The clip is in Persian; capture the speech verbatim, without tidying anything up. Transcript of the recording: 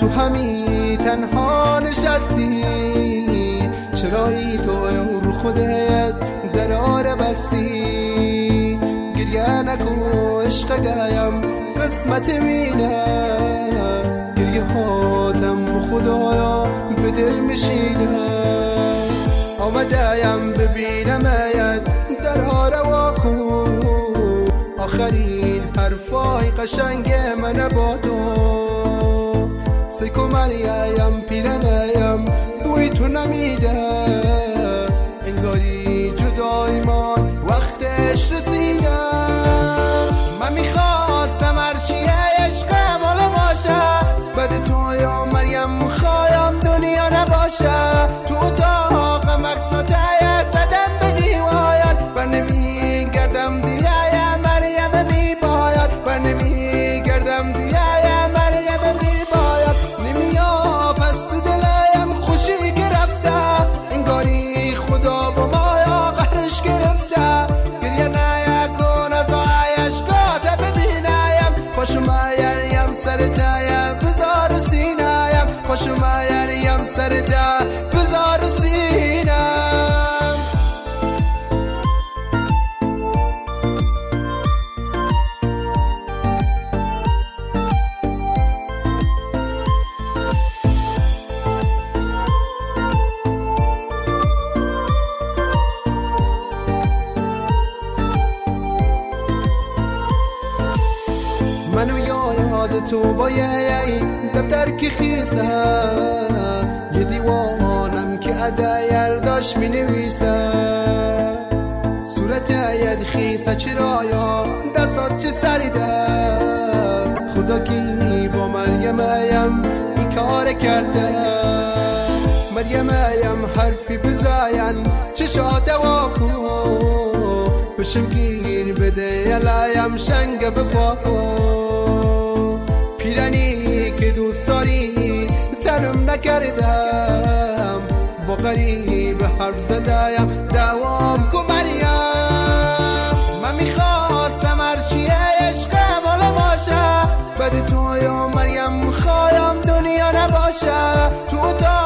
تو همی تنها نشستی، چرایی تو رو خودت دراره بستی. گریه نکو عشق گایم قسمت مینه، گریه هاتم خدایا به دل میشینه. آمده‌ام ببینم ایت دراره واکو، آخرین حرفای قشنگ من با تو. سیکو مریم پیرنیم بوی تو نمیده، انگاری جدای ما وقتش رسیده. من میخواستم هرچی عشقم حالا باشه، بعد تو یا مریم خوایم دنیا نباشه. تو اتاق مقصد زدم به دیوایت، بر نمیگردم دیگه مریم بی باید، بر نمیگردم دیگه مریم بی باید. نمیاد پس تو دلم خوشی گرفته، انگاری خدا با ما یا قهرش گرفته. گریه نیکن از عشقات ببینایم، پاشو مریم سرتایم بذار سینایم، پاشو مریم سرتایم بذار سینم. منو یاد تو با یه دفتر که خیسه، یه دیوانم که ادایر داشت می نویسه. صورت ید خیسه چرایا دستات چه سریده، خدا کی با مریم ایم این کار کرده. مریم ایم حرفی بزاین چشات واکو، بشم گیر بده یلایم شنگ بپاکو. پیرنی که دوست داری ترم نکردم، با غریب حرف زدایم دوام کو مریم. من میخواستم هرچی عشقم حالا باشه، بعد تو یا مریم خوایم دنیا نباشه. تو